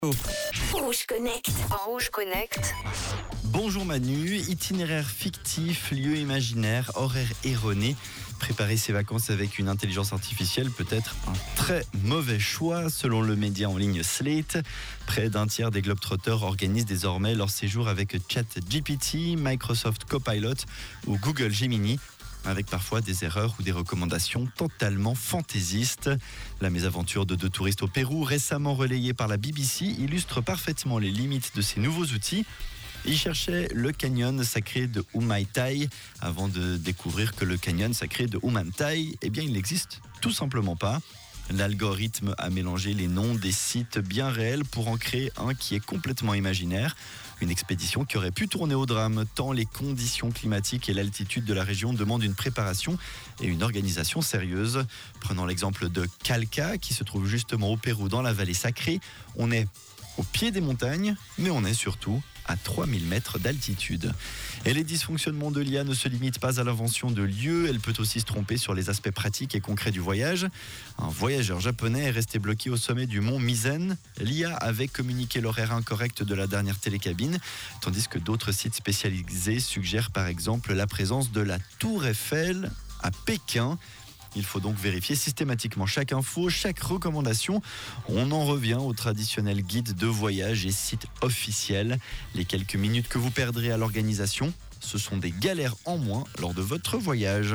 Rouge Connect. Rouge Connect. Bonjour Manu, itinéraire fictif, lieu imaginaire, horaire erroné. Préparer ses vacances avec une intelligence artificielle peut être un très mauvais choix. Selon le média en ligne Slate, près d'un tiers des Globetrotters organisent désormais leur séjour avec ChatGPT, Microsoft Copilot ou Google Gemini, avec parfois des erreurs ou des recommandations totalement fantaisistes. La mésaventure de deux touristes au Pérou, récemment relayée par la BBC, illustre parfaitement les limites de ces nouveaux outils. Ils cherchaient le canyon sacré de Umaitai avant de découvrir que le canyon sacré de Umantai, il n'existe tout simplement pas. L'algorithme a mélangé les noms des sites bien réels pour en créer un qui est complètement imaginaire. Une expédition qui aurait pu tourner au drame, tant les conditions climatiques et l'altitude de la région demandent une préparation et une organisation sérieuse. Prenons l'exemple de Calca, qui se trouve justement au Pérou, dans la vallée sacrée. On est au pied des montagnes, mais on est surtout à 3000 mètres d'altitude. Et les dysfonctionnements de l'IA ne se limitent pas à l'invention de lieux, elle peut aussi se tromper sur les aspects pratiques et concrets du voyage. Un voyageur japonais est resté bloqué au sommet du mont Mizen. L'IA avait communiqué l'horaire incorrect de la dernière télécabine, tandis que d'autres sites spécialisés suggèrent par exemple la présence de la Tour Eiffel à Pékin. Il faut donc vérifier systématiquement chaque info, chaque recommandation. On en revient au traditionnel guide de voyage et site officiel. Les quelques minutes que vous perdrez à l'organisation, ce sont des galères en moins lors de votre voyage.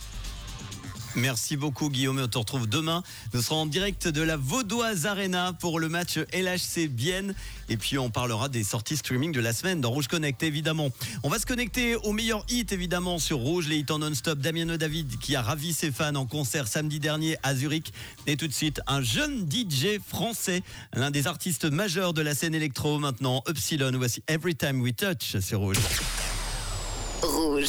Merci beaucoup Guillaume, on te retrouve demain. Nous serons en direct de la Vaudoise Arena pour le match LHC Bienne. Et puis on parlera des sorties streaming de la semaine dans Rouge Connect évidemment. On va se connecter aux meilleurs hits évidemment sur Rouge, les hits en non-stop. Damien David qui a ravi ses fans en concert samedi dernier à Zurich. Et tout de suite un jeune DJ français, l'un des artistes majeurs de la scène électro maintenant, Upsilon. Voici Every Time We Touch sur Rouge. Rouge.